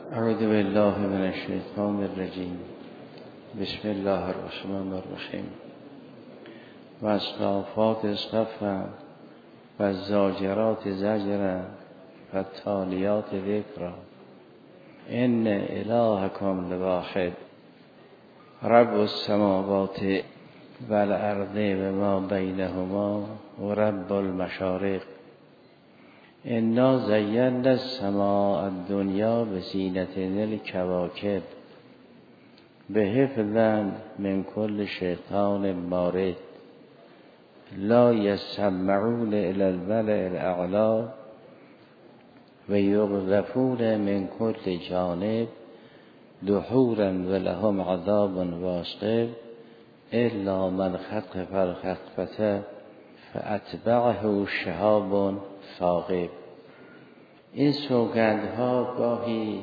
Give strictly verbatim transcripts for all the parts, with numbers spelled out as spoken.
اعوذ بالله من الشیطان الرجیم. بسم الله الرحمن الرحیم. و الصافات صفا و الزاجرات زجرا و التالیات ذکرا ان الهکم لواحد رب السماوات و الارض و ما بینهما و رب المشارق. انا زینا السماء الدنیا بزینة الکواکب بحفظا من کل شیطان مارد لا یسمعون الی الملأ الاعلی و یقذفون من کل جانب دحورا و لهم عذاب واصب الا من خطف الخطفة فاتبعه شهاب ثاقب. این سوگندها گاهی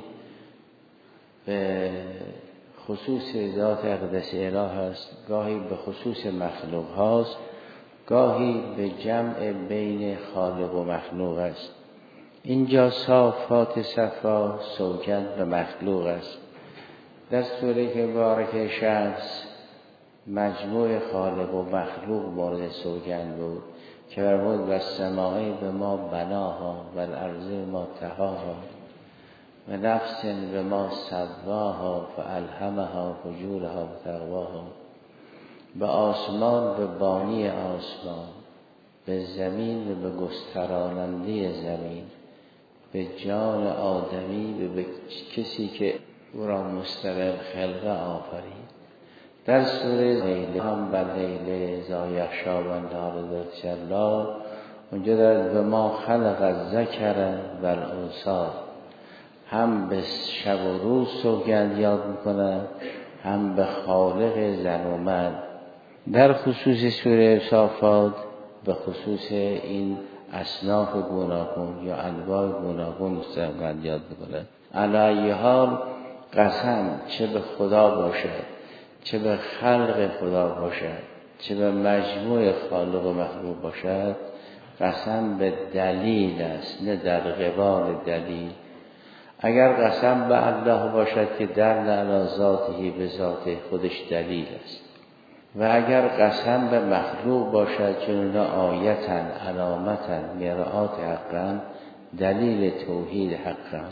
به خصوص ذات اقدس اله است، گاهی به خصوص مخلوق هاست، گاهی به جمع بین خالق و مخلوق است. اینجا صافات صفا سوگند به مخلوق است. در سوره که بارک شمس مجموع خالق و مخلوق مورد سوگند بود که فرمود و سماعی به ما بناها و الارض ما طحاها و نفس به ما سواها فالهمها فجورها و تقواها. به آسمان به بانی آسمان، به زمین و به گستراننده زمین، به جان آدمی و به کسی که او را مستقل خلقه آفرید. در سوره لیل هم بر لیل زایخشا و نهار ذات جلال اونجا در به ما خلق الذکر و الانثی، هم به شب و روز سوگند یاد میکنن، هم به خالق زن و مرد. در خصوص سوره صافات به خصوص این اصناف گوناگون یا انواع گوناگون سوگند یاد میکنن. علی ای حال قسم چه به خدا باشد، چه به خلق خدا باشد، چه به مجموع خالق و مخلوق باشد، قسم به دلیل است، نه در قبال دلیل. اگر قسم به الله باشد که دل علی ذاته به ذات خودش دلیل است، و اگر قسم به مخلوق باشد که اونا آیتن علامتن مرآت حقن دلیل توحید حقن.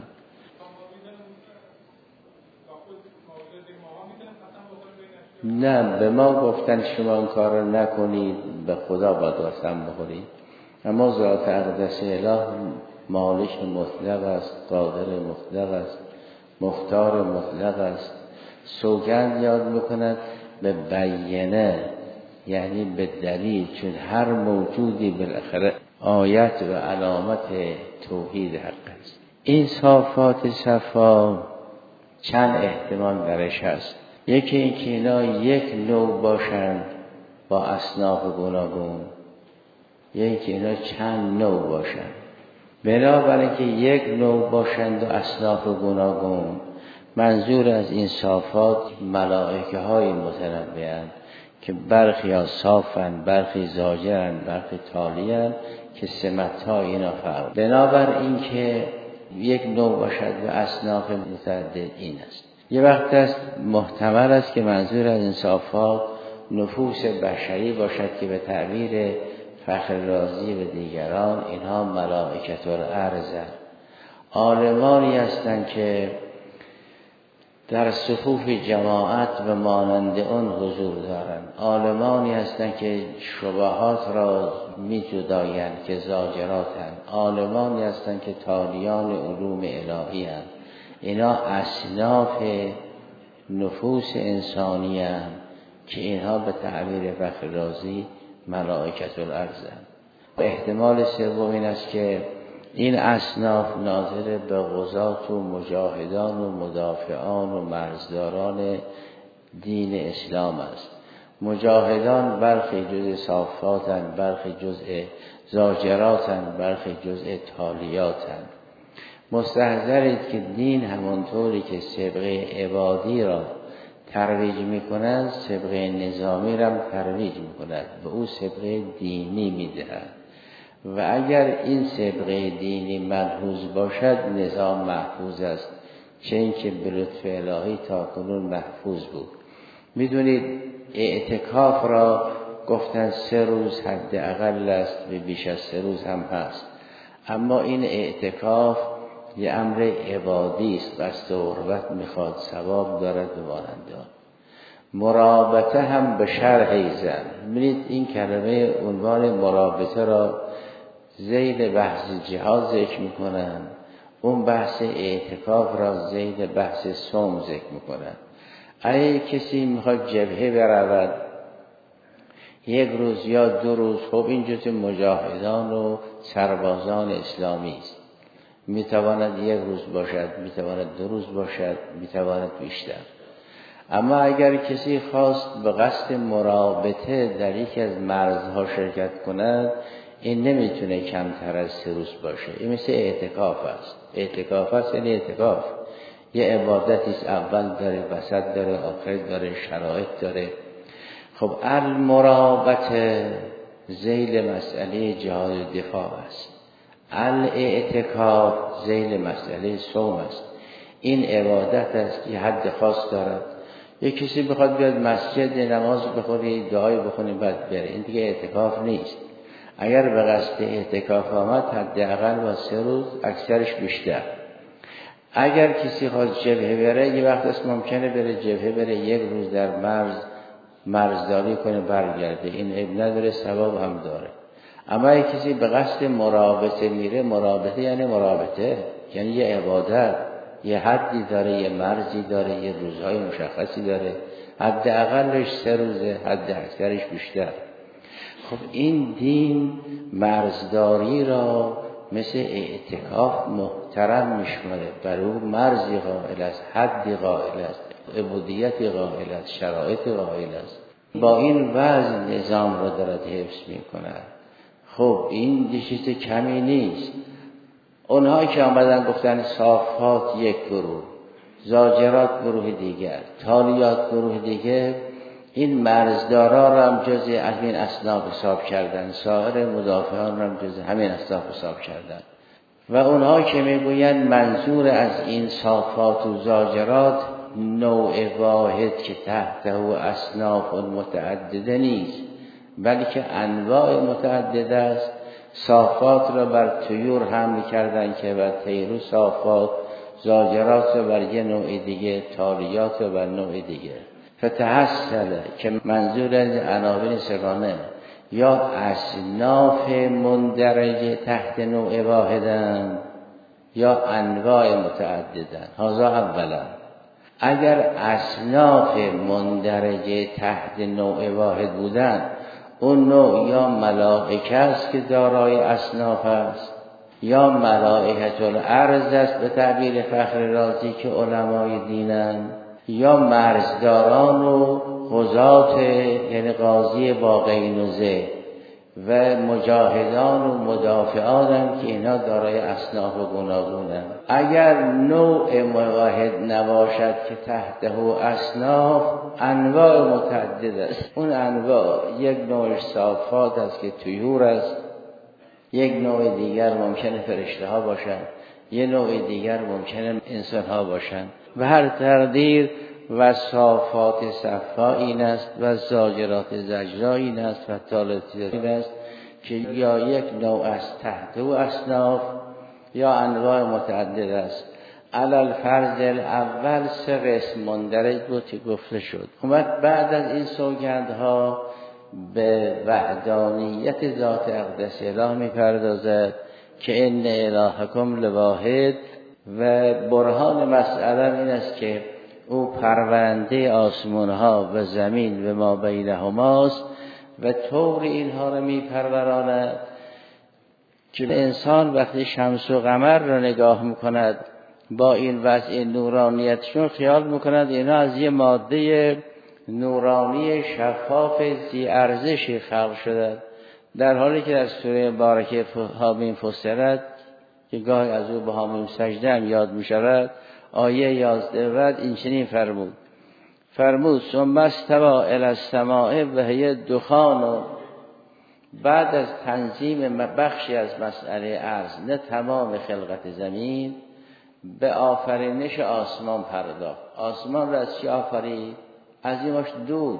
نه، به ما گفتن شما اون کار رو نکنید، به خدا باید قسم بخورید. اما ذات اقدس اله مالک مطلق است، قادر مطلق است، مختار مطلق است. سوگند یاد میکند به بیانه، یعنی به دلیل، چون هر موجودی بالاخره آیت و علامت توحید حق است. این صافات صفا چند احتمال درش هست. یکی این که اینا یک نوع باشند با اصناف گوناگون، یکی اینا چند نوع باشند. بنابراین که یک نوع باشند و اصناف گوناگون، منظور از این صافات ملائکه های متنوعند که برخی ها صافند، برخی زاجرند، برخی تالیند که سمت های اینا فرق. بنابراین که یک نوع باشد و اصناف متعدد این است. یه وقت است محتمل است که منظور از این صافات نفوس بشری باشد که به تعبیر فخر رازی و دیگران اینها ملائکه الارض، عالمانی هستند که در صفوف جماعت و مانند اون حضور دارند، عالمانی هستند که شبهات را می جدایند که زاجراتند، عالمانی هستند که تالیان علوم الهی هستند. اینا اصناف نفوس انسانی هستند که اینها به تعبیر فخر رازی ملائکه الارض هستند. احتمال سوم این است که این اصناف ناظر به غزات و مجاهدان و مدافعان و مرزداران دین اسلام است. مجاهدان برخی جزء صافاتند، برخی جزء زاجراتند، برخی جزء تالیاتند. مستحضرید که دین همانطوری که سبقه عبادی را ترویج می‌کند، سبقه نظامی را ترویج می‌کند، به او سبقه دینی می‌دهد. و اگر این سابقه دینی ملحوظ باشد نظام محفوظ است، چه اینکه به لطف الهی تا کنون محفوظ بود. میدونید اعتکاف را گفتن سه روز حداقل است و بیش از سه روز هم هست، اما این اعتکاف یه امر عبادی است، قصد قربت میخواد، ثواب دارد و مانند. مرابطه هم به شرح ایزن. ببینید این کلمه عنوان مرابطه را ذیل بحث جهاد ذکر میکنن، اون بحث اعتکاف را ذیل بحث صوم ذکر میکنن. اگه کسی میخواد جبهه برود یک روز یا دو روز، خب این جزء مجاهدان و سربازان اسلامی است، میتواند یک روز باشد، میتواند دو روز باشد، میتواند بیشتر. اما اگر کسی خواست به قصد مرابطه در یکی از مرزها شرکت کند، این نمیتونه کمتر از سه روز باشه. این مثل اعتکاف است. اعتکاف است یعنی اعتکاف یه عبادتی است، اول داره، وسط داره، آخر داره، شرایط داره. خب المرابطه ذیل مسئله جهاد و دفاع است، الاعتکاف ذیل مسئله صوم است. این عبادت است که حد خاص دارد. یک کسی بخواد بیاد مسجد نماز بخوره، دعای بخونه، بعد بره، این دیگه اعتکاف نیست. اگر به قصد اعتکاف آمد حداقل با سه روز، اکثرش بیشتر. اگر کسی خواست جبهه بره، یه وقت است ممکنه بره جبهه، بره یک روز در مرز مرزداری کنه برگرده، این عیب نداره، ثواب هم داره. اما اگه کسی به قصد مرابطه میره، مرابطه یعنی مرابطه یعنی یه عبادت، یه حدی داره، یه مرزی داره، یه روزهای مشخصی داره، حداقلش سه روزه، حد اکثرش بیشتر. خب این دین مرزداری را مثل اعتکاف محترم میشماره، بر او مرزی قائل است، حدی قائل است، عبودیتی قائل است، شرایط قائل است. با این وزن نظام را دارد حفظ میکند. خب این چیز کمی نیست. اونهایی که آمدن گفتن صافات یک گروه، زاجرات گروه دیگر، تالیات گروه دیگر، این مرزدارا را هم جز همین اصناف حساب کردن، سایر مدافعان را هم جز همین اصناف حساب کردن. و اونها که میگویند منظور از این صافات و زاجرات نوع واحد که تحته و اصناف متعدده نیست، بلکه انواع متعدده است. صافات را بر طیور حمل کردن که بر طیرو صافات، زاجرات را بر یه نوع دیگه، تالیات را بر نوع دیگه. فتحصل که منظور از عناوین سگانه یا اصناف مندرجه تحت نوع واحدن یا انواع متعددن. هذا اولا. اگر اصناف مندرجه تحت نوع واحد بودن، اون نوع یا ملائکه است که دارای اصناف است، یا ملائکه الارض است به تعبیر فخر رازی که علمای دینند، یا مرزداران و قضات یعنی قاضی با قینوزه و مجاهدان و مدافعان هم که اینا دارای اصناف گوناگونند. اگر نوع واحد نباشد که تحته اصناف، انواع متعدد است. اون انواع یک نوع صافات است که طیور است، یک نوع دیگر ممکنه فرشته ها باشند، یک نوع دیگر ممکنه انسان ها باشند. و هر تقدیر و صافات صفا این است و زاجرات زجرا این است و تالتی این است که یا یک نوع از تحت و اصناف یا انواع متعدد است. علل فرض اول سه قسم مندرج بود که گفته شد. اومد بعد از این سوگندها به وحدانیت ذات اقدس اله میپردازد که ان الهکم لواحد و برهان مسئله این است که او پرونده آسمان ها و زمین و ما بینهماست و طور اینها را میپروراند که انسان وقتی شمس و قمر را نگاه میکند با این وضع نورانیتشون خیال میکند اینا از یه ماده نورانی شفاف ذی ارزشی خلق شده، در حالی که در سوره مبارکه حامیم فصلت که گاهی از او به حامیم سجده هم یاد میشود، آیه یازده بعد این چنین فرمود فرمود ثم استوى الی السماء و هی دخان. و بعد از تنظیم بخشی از مسئله ارض، نه تمام خلقت زمین، به آفرینش آسمان پرداخت. آسمان را از چی آفرید؟ از یه مشت دود،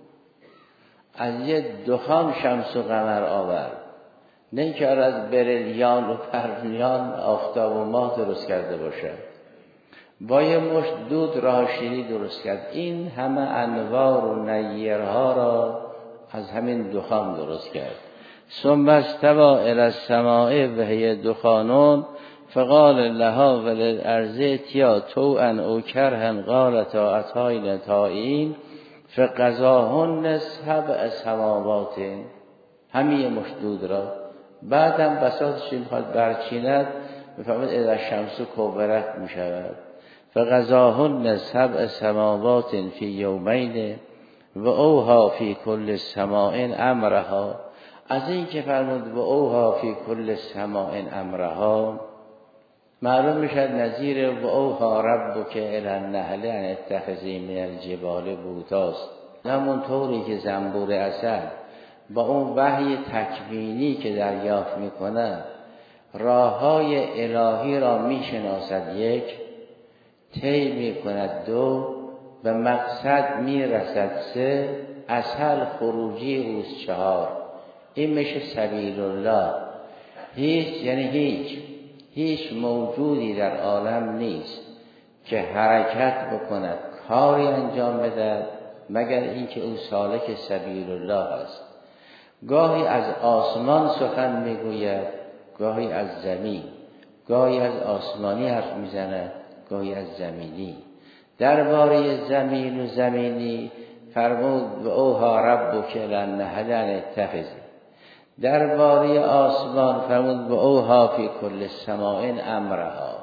از یه دخان شمس و قمر آورد. نه اینکه از بریلیان و پرنیان آفتاب و ماه درست کرده باشد، با یه مشت دود راه شیری درست کرد. این همه انوار و نیرها را از همین دخان درست کرد. ثم استوى الی السماء و هی دخانون فقال لها وللارض ائتیا طوعا او کرها قالتا اتینا طائعین فقضاهن سبع سماوات. همین مشت دود را بعدم بساطش میخواد برچیند، میفهمد اذا الشمس کورت میشود. فقضاهن سبع سماوات فی یومین و اوها فی کل سماء امرها. از این که فرمود و اوها فی کل سماء امرها معلوم میشد نظیر و اوها ربک الی النحل ان اتخذی من الجبال بیوتاست. همون طوری که زنبور عسل با اون وحی تکوینی که دریافت میکند راههای الهی را میشناسد، یک طی میکند، دو به مقصد میرسد، سه عسل خروجی اوست، چهار این میشه سبیل الله. هیچ یعنی هیچ هیچ موجودی در عالم نیست که حرکت بکند، کاری انجام بده مگر اینکه او سالک سبیل الله است. گاهی از آسمان سخن میگوید، گاهی از زمین، گاهی از آسمانی حرف میزند، گاهی از زمینی. درباره زمین و زمینی فرمود و اوها ربک الی النحل ان اتخذی. درباره آسمان فرمود و اوها فی کل سماء امرها.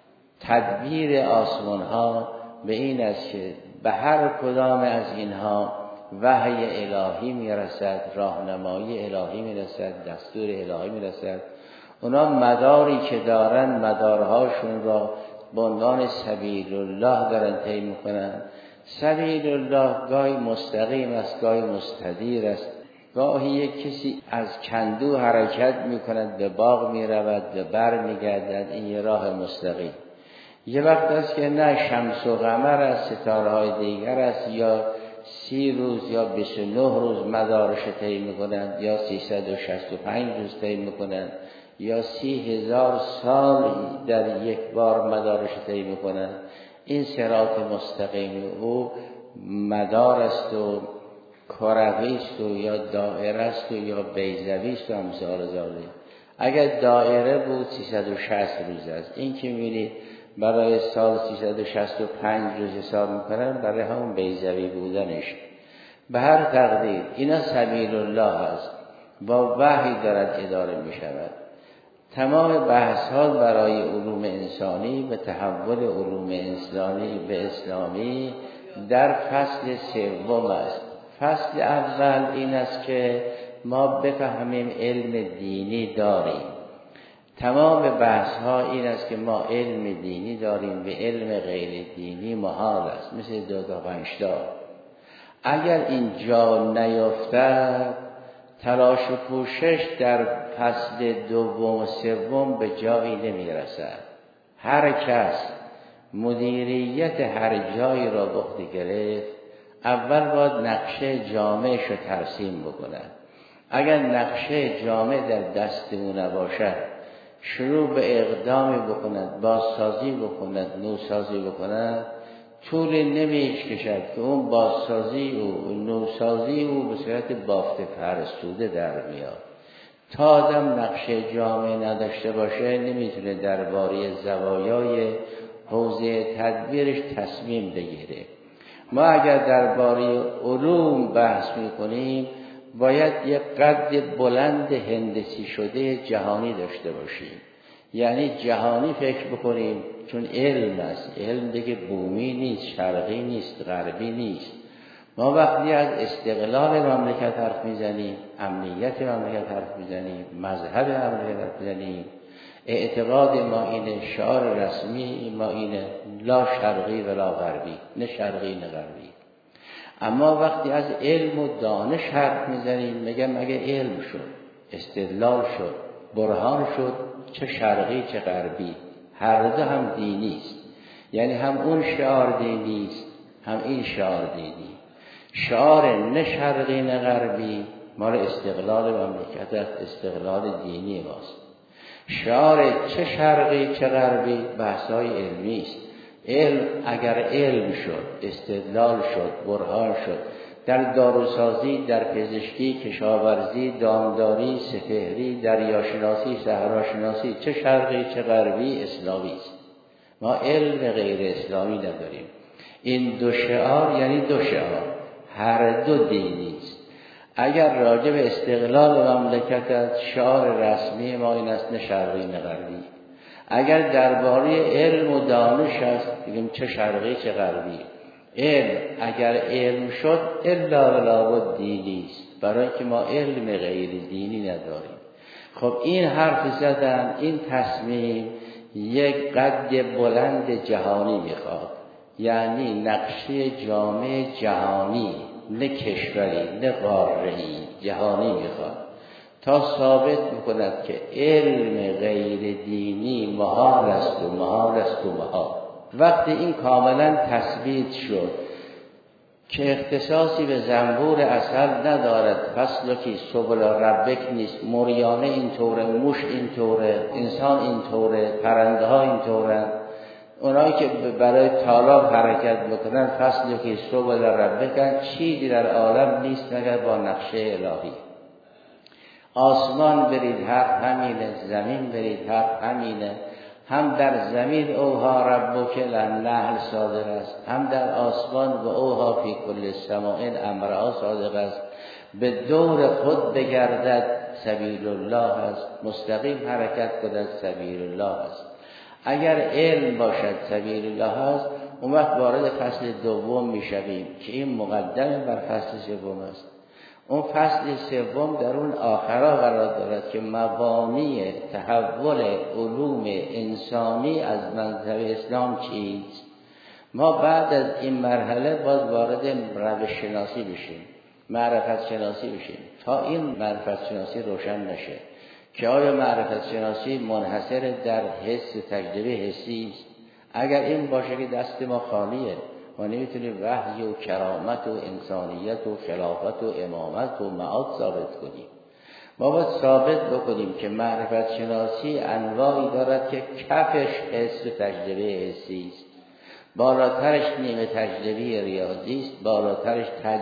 تدبیر آسمان ها به این است که به هر کدام از اینها وحی الهی میرسد، راهنمایی الهی میرسد، دستور الهی میرسد. اونا مداری که دارن مدارهاشون را به عنوان سبیل الله دارن طی میکنن. سبیل الله گاهی مستقیم است، گاهی مستدیر است. گاهی یک کسی از کندو حرکت میکند به باغ میرود به بر میگردد، این یه راه مستقیم. یه وقت است که نه شمس و قمر است، ستاره های دیگر است، یا سی روز یا بیست و نه روز مدارش طی میکنند، یا سیصد و شصت و پنج روز طی میکنند، یا سی هزار سال در یک بار مدارش طی میکنند. این صراط مستقیم او مدار است و کروی است و یا دائره است و یا بیضوی است و امثال ذالک. اگر دائره بود سیصد و شصت روز است. این که می‌بینید برای سال سیصد و شصت و پنج روز حساب میکنن، برای همون بیضوی بودنش. به هر تقدیر اینا سبیل الله است، با وحی دارد اداره میشود. تمام بحث ها برای علوم انسانی به تحول علوم انسانی به اسلامی در فصل سوم است. فصل اول این است که ما بفهمیم علم دینی داریم. تمام بحث ها این است که ما علم دینی داریم و علم غیر دینی محال است، مثل دو تا پنج تا. اگر این جا نیفتد تلاش و کوشش در فصل دوم و سوم به جایی نمیرسد. هر کس مدیریت هر جایی را به عهده گرفت، اول باید نقشه جامعش رو ترسیم بکند. اگر نقشه جامع در دست او نباشد، شروع به اقدامی بکند، بازسازی بکند، نوسازی بکند، طول نمیش کشد که اون بازسازی و نوسازی او به صورت بافت فرسوده در میاد. تا آدم نقشه جامع نداشته باشه نمیتونه درباره زوایای حوزه تدبیرش تصمیم بگیره. ما اگر درباره علوم بحث میکنیم باید یک قد بلند هندسی شده جهانی داشته باشیم، یعنی جهانی فکر بکنیم، چون علم است. علم دیگه بومی نیست، شرقی نیست، غربی نیست. ما وقتی از استقلال مملکت حرف میزنیم، امنیت مملکت حرف میزنیم، مذهب مملکت حرف میزنیم، اعتقاد ما اینه، شعار رسمی ما اینه، لا شرقی ولا غربی، نه شرقی نه غربی. اما وقتی از علم و دانش حرف میزنیم میگم اگه علم شد، استدلال شد، برهان شد، چه شرقی چه غربی هر دو هم دینی است. یعنی هم اون شعار دینی است، هم این شعار دینی. شعار نه شرقی نه غربی مال استقلال مملکت است، استقلال دینی ماست. شعار چه شرقی چه غربی بحث‌های علمی است. علم اگر علم شد، استدلال شد، برهان شد، در داروسازی، در پزشکی، کشاورزی، دامداری، سپهری، دریاشناسی، صحراشناسی، چه شرقی چه غربی اسلامی است. ما علم غیر اسلامی نداریم. این دو شعار یعنی دو شعار، هر دو دینی است. اگر راجع به استقلال مملکت است، شعار رسمی ما این است نه شرقی نه غربی. اگر درباره علم و دانش است بگیم چه شرقی چه غربی. علم اگر علم شد الا ولا دینی است، برای که ما علم غیر دینی نداریم. خب این حرف زدن، این تصمیم یک قد بلند جهانی میخواد، یعنی نقشه جامع جهانی، نه کشوری نه قاره‌ای، جهانی میخواد تا ثابت میکند که علم غیر دینی محال است و محال است و محال. وقتی این کاملا تثبیت شد که اختصاصی به زنبور عسل ندارد، فصل که سبل ربک نیست، موریانه اینطوره، موش اینطوره، انسان اینطوره، پرنده ها اینطوره، اونایی که برای طالاب حرکت میکنن فصل که سبل ربک، چیزی در عالم نیست مگر با نقشه الهی. آسمان برید حق همینه، زمین برید حق همینه. هم در زمین اوها ربک للنحل صادق است، هم در آسمان و اوها فی کل سماء امرها صادق است. به دور خود بگردد سبیل الله است، مستقیم حرکت کند سبیل الله است. اگر علم باشد سبیل الله است، اون وقت وارد فصل دوم میشویم که این مقدم بر فصل سوم است. اون فصل سوم در اون آخرا قرار دارد که مبانی تحول علوم انسانی از منظر اسلام چیست. ما بعد از این مرحله باز وارد روش شناسی بشیم، معرفت شناسی بشیم، تا این معرفت شناسی روشن نشه که آیا معرفت شناسی منحصر در حس و تجربه حسی است. اگر این باشه که دست ما خالیه، ما نمیتونیم وحی و کرامت و انسانیت و خلافت و امامت و معاد ثابت کنیم. ما باید ثابت بکنیم که معرفت شناسی انواعی دارد که کفش حس و تجربه حسی است، بالاترش نیمه تجربی ریاضی است، بالاترش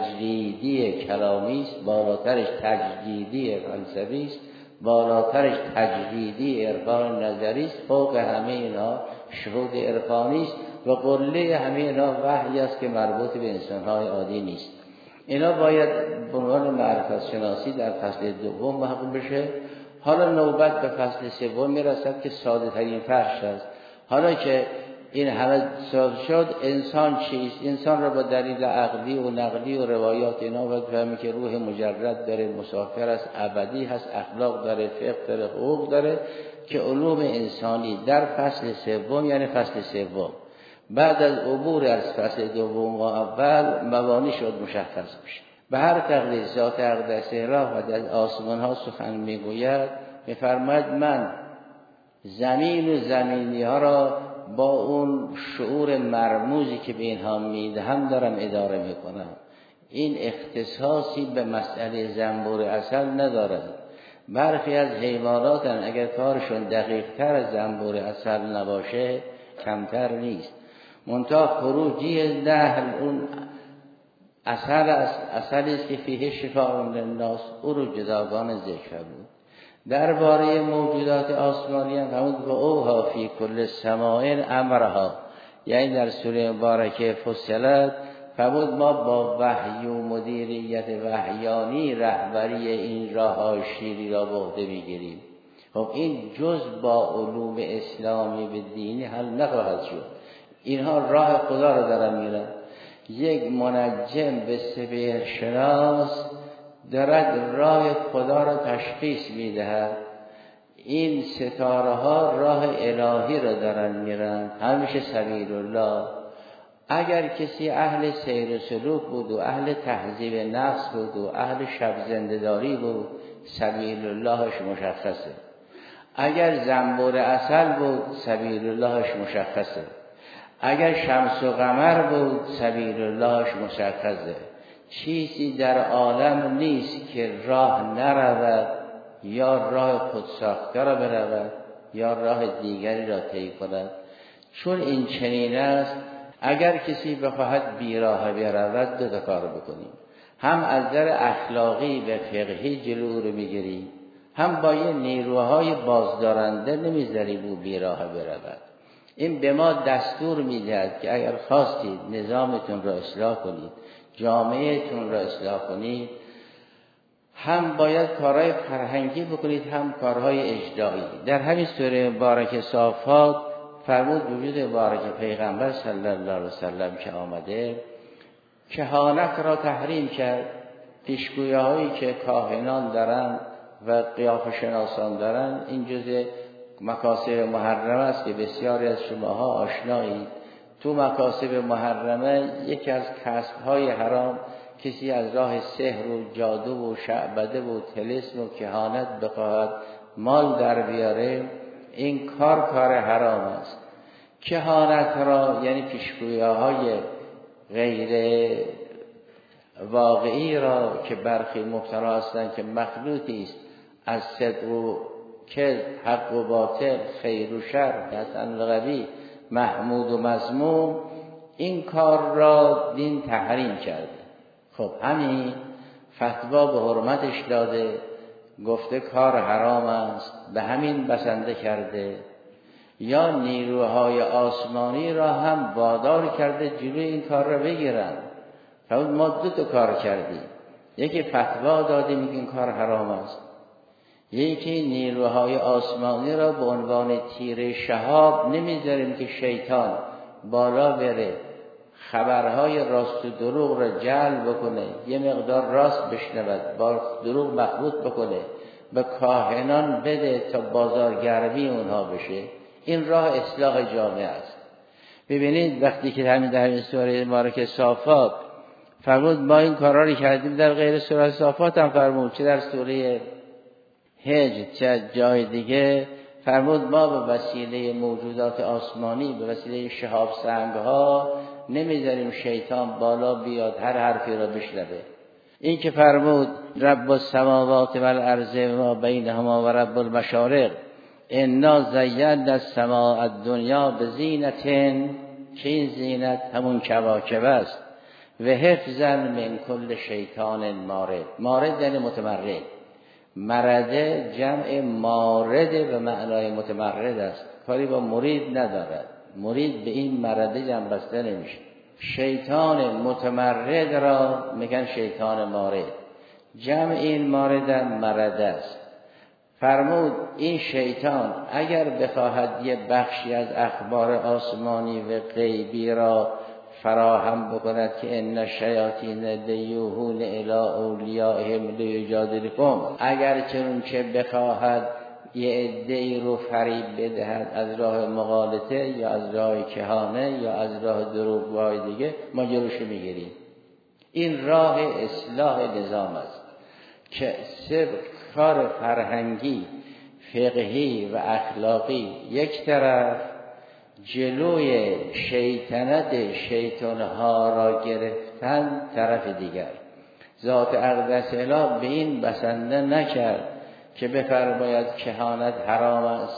تجریدی کلامی است، بالاترش تجریدی فلسفی است، بالاترش تجریدی عرفان نظری است، فوق همه اینا شهود عرفانی است و قله همه اینا وحی است که مربوط به انسان‌های عادی نیست. اینا باید به عنوان معرفت شناسی در فصل دوم محقق بشه. حالا نوبت به فصل سوم میرسد که ساده ترین فرش است. حالا که این همه ساده شد، انسان چیست؟ انسان را با دلیل عقلی و نقلی و روایات اینا باید فهمی که روح مجرد داره، مسافر است، ابدی هست، اخلاق داره، فقه داره، حقوق داره، که علوم انسانی در فصل سوم یعنی فصل سوم بعد از عبور از فصل دوم و اول مبانی شد مشخص میشه. به هر تقدیر ذات اقدسه را و از آسمان ها سخن میگوید، میفرماید من زمین و زمینی ها را با اون شعور مرموزی که به اینها میدهم دارم اداره میکنم. این اختصاصی به مسئله زنبور عسل ندارد. برخی از حیوانات هم اگر کارشون دقیق تر از زنبور عسل نباشه کمتر نیست. منتها خروجی نحل اون عسل است، عسلی است که فیه شفاء للناس، او رو جداگانه ذکر بود. درباره موجودات آسمانی هم همون که اوها فی کل سماء امرها، یعنی در سوره مبارکه فصلت فرمود ما با وحی و مدیریت وحیانی رهبری این راه شیری را به عهده میگیریم. خب این جز با علوم اسلامی به دینی حل نخواهد شد. اینها راه خدا را دارن میرن. یک منجم به سپهر شناس دارد راه خدا را تشخیص میدهد. این ستاره ها راه الهی را دارن میرن، همیشه سبیل الله. اگر کسی اهل سیر و سلوک بود و اهل تهذیب نفس بود و اهل شب زنده‌داری بود، سبیل اللهش مشخصه. اگر زنبور عسل بود سبیل اللهش مشخصه، اگر شمس و قمر بود سبیل اللهش مشخصه. چیزی در عالم نیست که راه نرود، یا راه خودساخته را برود یا راه دیگری را طی کند. چون این چنین است، اگر کسی بخواهد بیراه برود دو تا کار بکنیم، هم از نظر اخلاقی و فقهی جلو رو میگیریم، هم با یه نیروهای بازدارنده نمیذاریم او بیراه برود. این به ما دستور میدهد که اگر خواستید نظامتون را اصلاح کنید، جامعهتون را اصلاح کنید، هم باید کارهای فرهنگی بکنید هم کارهای اجتماعی. در همین سوره مبارک صافات فرمود وجود مبارک پیغمبر صلی الله علیه وسلم که آمده کهانت را تحریم کرد. پیشگویی‌هایی که کاهنان دارن و قیافه شناسان دارن این جزء مکاسب محرمه است که بسیاری از شماها آشنایید. تو مکاسب محرمه یکی از کسب‌های حرام کسی از راه سحر و جادو و شعبده و طلسم و کهانت بخواهد مال در بیاره، این کار کار حرام است. کهانت را یعنی پیشگویی‌های غیر واقعی را که برخی مبتلا هستند که مخلوطی است از صدق و کذب، حق و باطل، خیر و شر، حسن و قبیح، محمود و مذموم، این کار را دین تحریم کرده. خب همین فتوا به حرمتش داده، گفته کار حرام است، به همین بسنده کرده. یا نیروهای آسمانی را هم وادار کرده جلوی این کار را بگیرن. فرمود ما دو تا کار کردیم، یکی فتوا دادیم میگه این کار حرام است، یکی نیروهای آسمانی را به عنوان تیر شهاب نمیذاریم که شیطان بالا بره خبرهای راست و دروغ را جلب بکنه، یه مقدار راست بشنود با دروغ مخلوط بکنه، به کاهنان بده تا بازارگرمی اونها بشه. این راه اصلاح جامعه است. ببینید وقتی که همین در این سوره مبارکه صافات فرمود ما این کارا رو کردیم، در غیر سوره صافات هم فرمود، چه در سوره هجر چه جای دیگه فرمود ما به وسیله موجودات آسمانی، به وسیله شهاب سنگها نمیذاریم شیطان بالا بیاد هر حرفی را بشنوه. این که فرمود رب السماوات والارض و ما بینهما و رب المشارق انا زینا السماء الدنیا بزینت، که این زینت همون کواکب است، و حفظا من کل شیطان مارد. مارد یعنی متمرد، مرده جمع مارد به معنای متمرد است، کاری با مرید ندارد. مرید به این مرده جمع بسته نمیشه. شیطان متمرد را میگن شیطان مارد، جمع این مارد مرده است. فرمود این شیطان اگر بخواهد یه بخشی از اخبار آسمانی و غیبی را فراهم بکند که ان الشیاطین لیوحون الی اولیائهم لیجادلکم، اگر چنانچه بخواهد یه عده‌ای رو فریب بدهد از راه مغالطه یا از راه کهانه یا از راه دروغگوهای دیگه، ما جلوش میگیریم. این راه اصلاح نظام است که صرف کار فرهنگی، فقهی و اخلاقی یک طرف، جلوی شیطنت شیطانها را گرفتن طرف دیگر. ذات اقدس اله به این بسنده نکرد که بفرماید کهانت حرام است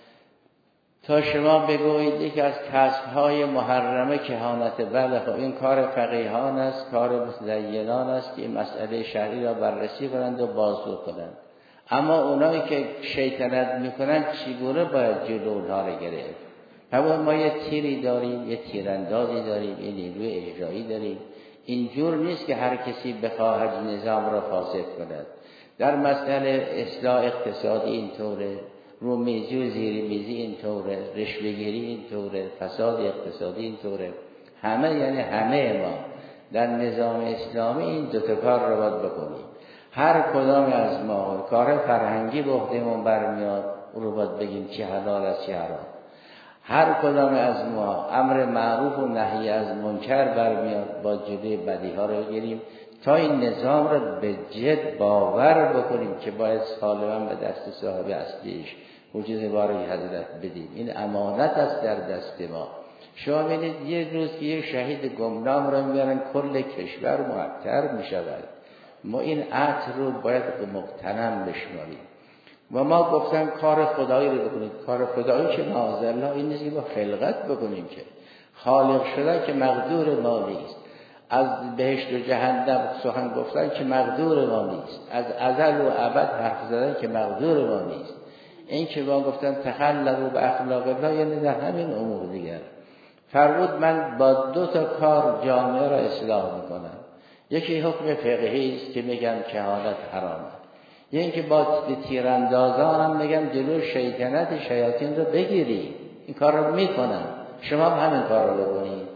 تا شما بگویید یک از کسب‌های محرمه کهانت. بله خب این کار فقیهان است، کار متدینان است که این مسئله شرعی را بررسی کنند و بازگو کنند. اما اونایی که شیطنت میکنند چگونه باید جلو اونها را گرفت؟ اما ما یه تیری داریم، یه تیراندازی داریم، یه نیروی اجرایی داریم. اینجور نیست که هر کسی بخواهد نظام را فاسد کند. در مسئله اصلاح اقتصادی اینطوره، رومیزی و زیرمیزی اینطوره، رشوه‌گیری اینطوره، فساد اقتصادی اینطوره. همه یعنی همه ما در نظام اسلامی این دو تا کار رو باید بکنیم. هر کدام از ما کار فرهنگی به عهده‌مون برمیاد، اون رو باید بگیم چی حلال است چی حرام. هر کدام از ما امر معروف و نهی از منکر برمیاد، با جلوی بدیها رو بگیریم تا این نظام رو به جد باور بکنیم که باید سالما به دست صاحب اصلیش وجود بارک حضرت بدیم. این امانت است در دست ما. شما ببینید یه روز که یک شهید گمنام را میارن کل کشور معطر میشود. ما این عطر رو باید مغتنم بشماریم. و ما گفتن کار خدایی رو بکنید. کار خدایی که معاذالله این نیست که با خلقت بکنیم، که خالق شدن که مقدور ما نیست. از بهشت و جهنم سخن گفتن که مقدور ما نیست. از ازل و ابد حرف زدن که مقدور ما نیست. این که ما گفتن تخلقوا به اخلاق الله، یعنی در همین امور دیگر. فرمود من با دو تا کار جامعه را اصلاح میکنم. یکی حکم فقهی است که میگم کهانت حرامه، یعنی اینکه با تیراندازان هم میگم جلو شیطنت شیاطین رو بگیری. این کار رو میکنم، شما هم همین کار رو بکنید.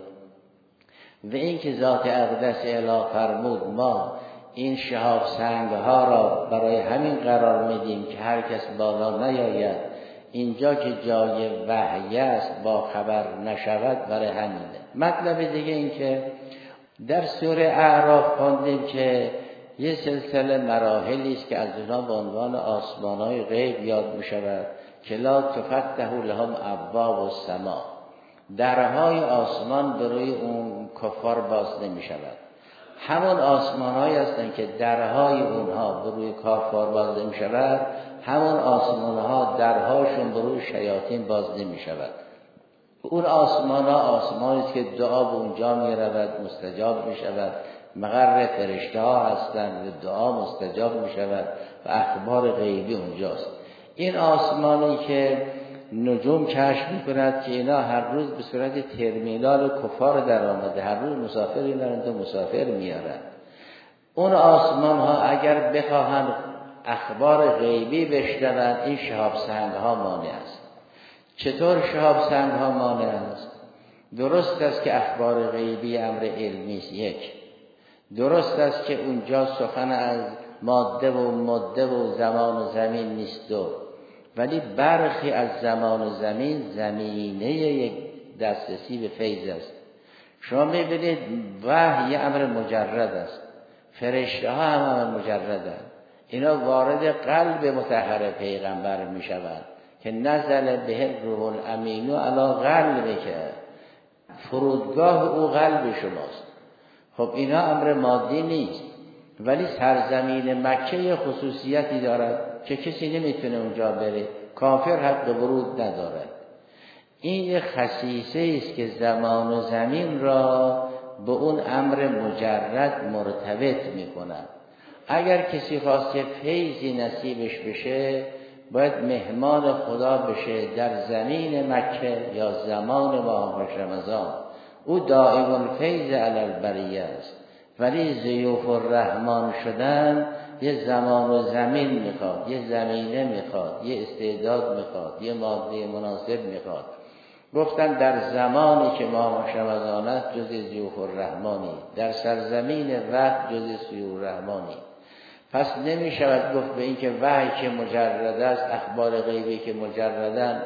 و اینکه ذات اقدس اله فرمود ما این شهاب سنگ ها را برای همین قرار میدیم که هر کس بالا نیاید، اینجا که جای وحی است با خبر نشود. برای همینه. مطلب دیگه این که در سوره اعراف خوندیم که یه سلسله مراحلی است که از اونها به عنوان آسمان‌های غیب یاد می‌شود که لا تفتح لهم ابواب السما، درهای آسمان برای اون کفار باز نمی‌شود. همون آسمان‌هایی هستند که درهای اونها برای کافر باز نمی‌شود، همون آسمان‌ها درهاشون برای شیاطین باز نمی‌شود. اون آسمان‌ها آسمانی است که دعا به اونجا می‌رود، مستجاب می‌شود. مقر فرشته ها هستند و دعا مستجاب می شود و اخبار غیبی اونجاست. این آسمانی که نجوم کشف می کند که اینا هر روز به صورت ترمینال کفار در آمده، هر روز مسافری دارند و مسافر میارند. اون آسمان ها اگر بخواهند اخبار غیبی بشنوند، این شهاب سنگ ها مانع است. چطور شهاب سنگ ها مانع است؟ درست است که اخبار غیبی امر علمی است، یک. درست است که اونجا سخن از ماده و ماده و زمان و زمین نیست، دو. ولی برخی از زمان و زمین زمینه یک دسترسی به فیض است. شما می‌بینید وحی امر مجرد است، فرشته ها هم امر مجردند. اینا وارد قلب مطهر پیغمبر میشوند که نزل به روح الامین علی قلبک، فرودگاه او قلب شماست. خب اینا امر مادی نیست، ولی سرزمین مکه خصوصیتی دارد که کسی نمیتونه اونجا بره، کافر حق ورود ندارد. این یک خصیصه است که زمان و زمین را به اون امر مجرد مرتبط میکنند. اگر کسی خواسته فیضی نصیبش بشه، باید مهمان خدا بشه در زمین مکه یا زمان ماه رمضان. او دائم الفیض علی البریه است. ولی ضیوف الرحمن شدن یه زمان و زمین میخواد، یه زمینه میخواد، یه استعداد میخواد، یه ماده مناسب میخواد. گفتن در زمانی که ماه رمضان است جز ضیوف الرحمنی، در سرزمین وقت جز ضیوف الرحمنی. پس نمیشود گفت به این که وحی که مجرد است، اخبار غیبی که مجردن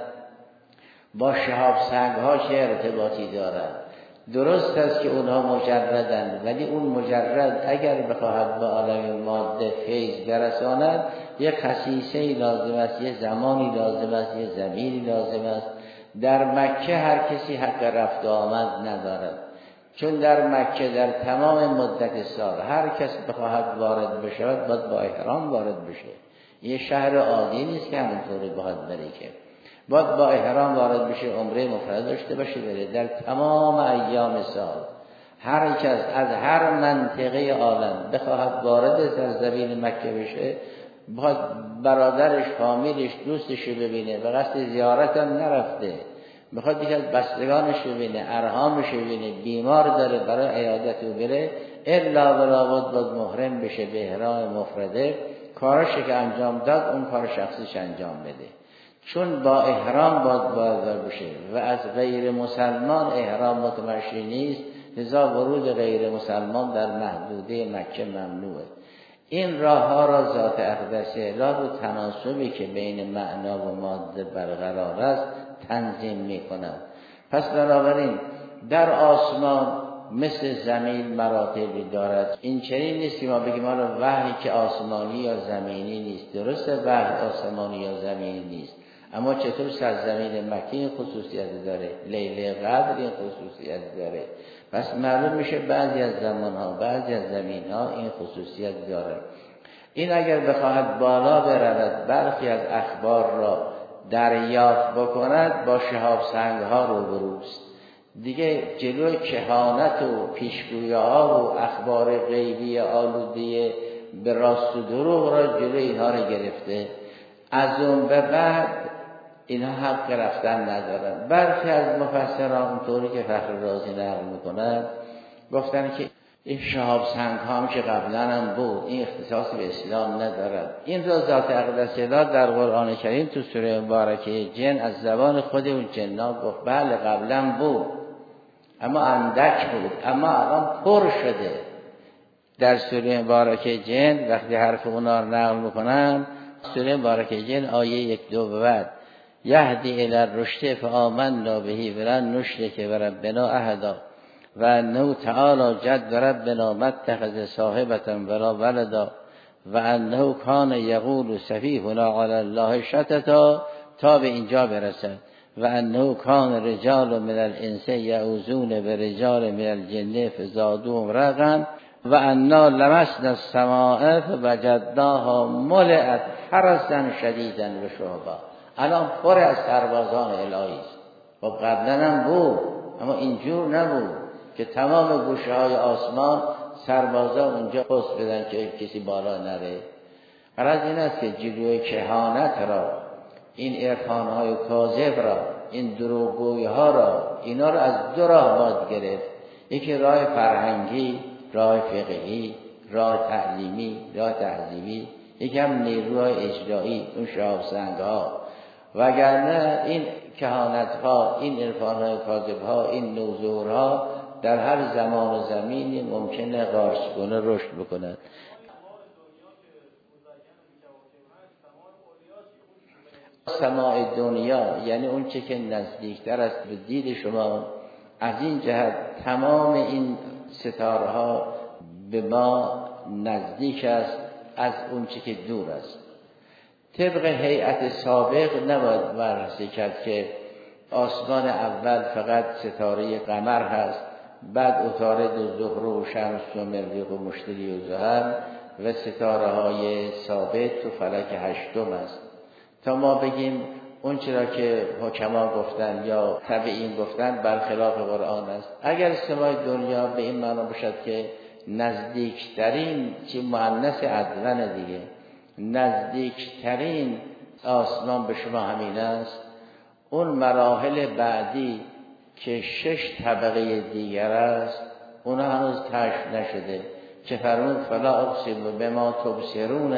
با شهاب سنگ ها چه ارتباطی دارند. درست است که اونها مجردند، ولی اون مجرد اگر بخواهد به عالم ماده فیض برساند، یک خصیصه لازم است، یه زمانی لازم است، یه زمینی لازم است. در مکه هر کسی حق رفت و آمد ندارد، چون در مکه در تمام مدت سال هر کس بخواهد وارد بشود باید با احرام وارد بشه. یه شهر عادی نیست که همونطوری باید بره، که باید با احرام وارد بشه، عمره مفرد داشته باشه بره. در تمام ایام سال هر کس از هر منطقه عالم بخواهد وارد سرزمین مکه بشه، باید برادرش، فامیلش، دوستش ببینه، به قصد زیارت هم نرفته، میخواد یکی از بستگانش ببینه، ارحامش ببینه، بیمار داره برای عیادت و بره، الا بلابد باید محرم بشه به احرام مفرده. کارش که انجام داد اون کار شخصیش انجام بده، چون با احرام باید باید بشه و از غیر مسلمان احرام متمشی نیست، لذا ورود غیر مسلمان در محدوده مکه ممنوعه. این راه ها را ذات اقدس اله و تناسبی که بین معنا و ماده برقرار است تنظیم می کند. پس بنابراین در آسمان مثل زمین مراتبی دارد. این چنین نیست که ما بگیم ما وحی که آسمانی یا زمینی نیست. درسته وحی آسمانی یا زمینی نیست، اما چطور سرزمین مکی این خصوصیت داره، لیله قدر این خصوصیت داره. پس معلوم میشه بعضی از زمانها بعضی از زمینها این خصوصیت داره. این اگر بخواهد بالا برود برخی از اخبار را دریافت بکند با شهاب سنگ ها روبروست دیگه. جلوی کهانت و پیشگویی‌ها و اخبار غیبی آلوده به راست و دروغ را جلوی اینها را گرفته. از اون به بعد اینها حق رفتن ندارن. برخی از مفسران اونطوری که فخر رازی نقل میکنند گفتن که این شهاب سنگ ها هم که قبلا هم بود، این اختصاصی به اسلام ندارد. این را ذات اقدس الله در قرآن کریم تو سوره مبارکه جن از زبان خود اون جنات گفت بله قبلا بود اما اندک بود، اما الان پر شده. در سوره مبارکه جن وقتی حرف اونا رو نقل میکنن، سوره مبارکه جن آیه یک دو به بعد یهدی الی الرشد فآمنا به ولن نشرک بربنا احدا و انه تعالی جد ربنا ما اتخذ صاحبة ولا ولدا و انه کان یقول سفیهنا علی الله شططا تا به اینجا برسد. و انه کان رجال من الانس یعوذون برجال من الجن فزادوهم رهقا و انا لمسنا السماء فوجدناها ملئت حرسا شدیدا و شهبا. الان پر از سربازان الهی است. خب قبلا هم بود اما اینجور نبود که تمام گوشه های آسمان سربازا اونجا قصد بدن که کسی بالا نره. غرض این است که جلوی کهانت را، این عرفان های کاذب را، این دروغگویی ها را، اینا را از دو راه باید گرفت. یکی راه فرهنگی، راه فقهی، راه تعلیمی، راه تهذیبی، یکی هم نیروهای اجرایی، اون شهاب سنگ ها. وگرنه این کهانت ها، این عرفان های کاذب ها، این نوظهور ها در هر زمان و زمینی ممکنه قارچگونه رشد بکنند. سماع دنیا یعنی اون چه که نزدیکتر است به دید شما. از این جهت تمام این ستاره ها به ما نزدیک است از اون چه که دور است. طبق هیئت سابق نباید بررسی کرد که آسمان اول فقط ستاره قمر هست، بعد عطارد و زهره و شمس و مریخ و مشتری و زحل و ستاره های ثابت تو فلک هشتم است. تا ما بگیم اون چرا که حکما گفتن یا تبعین گفتن برخلاف قرآن است. اگر سماع دنیا به این معنا باشد که نزدیکترین، چه مؤنث عدلن دیگه، نزدیکترین آسمان به شما همین است، اون مراحل بعدی که شش طبقه دیگر است اون هنوز کشف نشده. که فرمود فلا اقسم بما تبصرون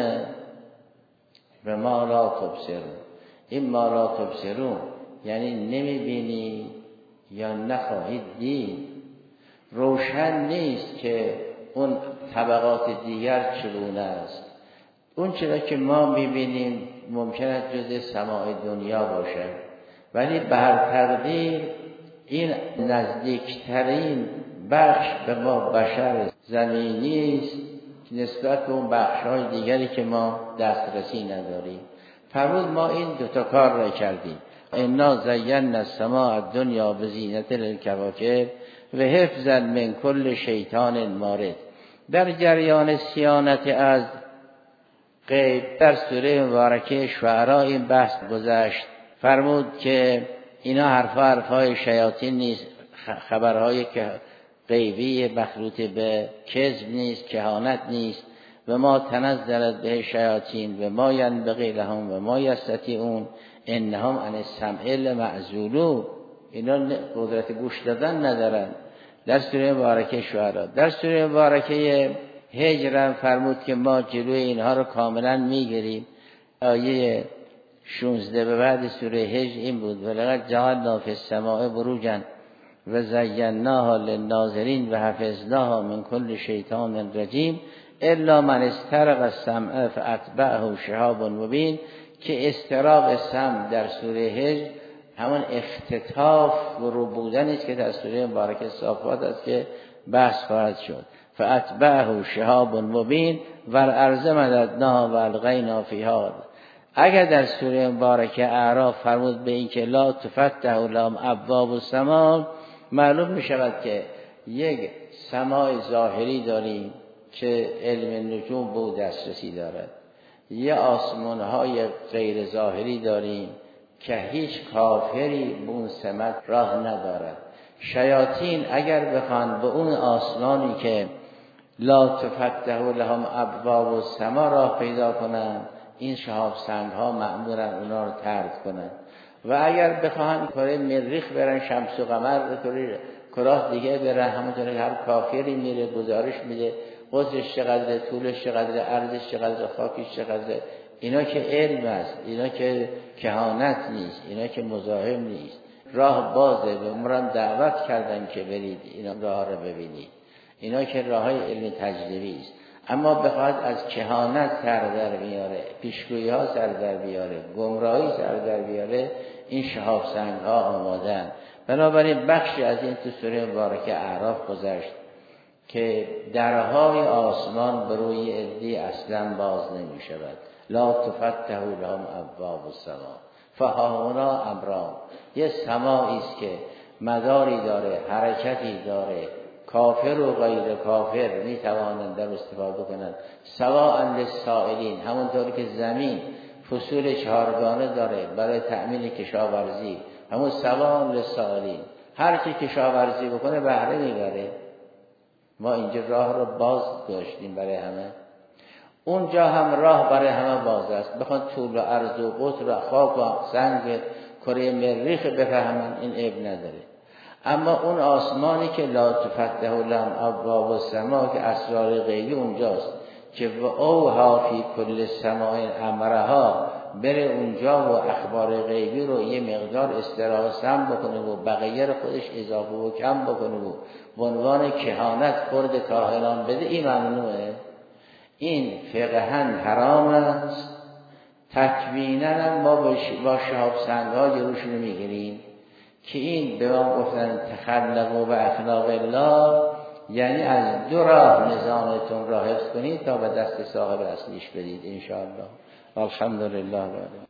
و ما لا تبصرون. این ما لا تبصرون یعنی نمیبینی یا نخواهید دید. روشن نیست که اون طبقات دیگر چگونه است. اون چرا که ما میبینیم ممکن است جز سماع دنیا باشد، ولی به هر تقدیر این نزدیکترین بخش به ما بشر زمینی است نسبت به اون بخش‌های دیگری که ما دسترسی نداریم. فرمود ما این دوتا کار را کردیم. انا زینا السماء الدنیا بزینت للکواکب و حفظا من کل شیطان مارد. در جریان صیانت از غیب در سوره مبارکه شعراء این بحث گذشت. فرمود که اینا حرف حرفهای شیاطین نیست، خبرهای که غیبی مخلوط به کذب نیست، کهانت نیست. و ما تنزلت به شیاطین و ما ینبغی لهم و ما یستطیعون انهم عن السمع لمعزولون. اینا قدرت گوش دادن ندارن. در سوره مبارکه شعراء. در سوره مبارکه هجر فرمود که ما جلوی اینها رو کاملا میگیریم. آیه شانزده به بعد سوره هجر این بود ولقد جعلنا فی السماء بروجا و زیناها للناظرین و حفظناها من کل شیطان رجیم الا من استرق السمع فاتبعه شهاب مبین. که استراق سمع در سوره هجر همون اختطاف و رو بودن است که در سوره مبارکه صافات است که بحث خواهد شد. فاتبعه شهاب مبین و الارض مددناها و القینا فیها. اگر در سوره مبارکه اعراف فرمود به این که لا تفتح لهم ابواب السما، معلوم می شود که یک سماع ظاهری داریم که علم نجوم به او دسترسی دارد، یه آسمان های غیر ظاهری داریم که هیچ کافری به اون سمت راه ندارد. شیاطین اگر بخوان به اون آسمانی که لا تفتح لهم ابواب السما راه پیدا کنند، این شهاب سنگ ها مأمورن اونا رو طرد کنند. و اگر بخواهند کره مریخ برن، شمس و قمر کره دیگه برن، همونطور که هر کافری میره گزارش میده قطرش چقدره، طولش چقدره، عرضش چقدره، خاکش چقدره. اینا که علم است، اینا که کهانت نیست، اینا که مزاحم نیست. راه بازه، به عمرم دعوت کردن که برید اینا راه رو ببینید. اینا که راه های علم تجربی است. اما بخواد از کهانت سر در بیاره، پیشگویی ها سر در بیاره، گمراهی سر در بیاره، این شهاب سنگ ها آمادن. بنابراین بخشی از این تو سوره مبارکه اعراف گذشت که درهای آسمان به روی عدی اصلا باز نمی شود. لا تفتح لهم ابواب السما فهاهنا امران. یه سمایی است که مداری داره، حرکتی داره، کافر و غیر کافر می توانند در استفاده کنند. سواء للسائلین، همونطور که زمین فصول چهارگانه داره برای تأمین کشاورزی، همون سواء للسائلین، هر کی کشاورزی بکنه بهره میبره. ما اینجا راه رو باز داشتیم برای همه، اونجا هم راه برای همه باز است. بخوان طول و عرض و قطر و خاک و سنگ کره مریخ بفهمن، این عیب نداره. اما اون آسمانی که لا تفتح لهم ابواب السما که اسرار غیبی اونجاست، که و اوها فی کل سماء امرها، بره اونجا و اخبار غیبی رو یه مقدار استراحت بکنه و بقیه رو خودش اضافه و کم بکنه و به عنوان کهانت خورد کاهنان بده، این ممنوعه. این فقهن حرام است. تکویناً هم ما با شهاب سنگ ها جلوشون رو میگیریم که این به ما گفتن تخلقوا به اخلاق الله، یعنی از دو راه نظامتون را حفظ کنید تا به دست صاحب اصلیش بدید انشاءالله. الحمدلله.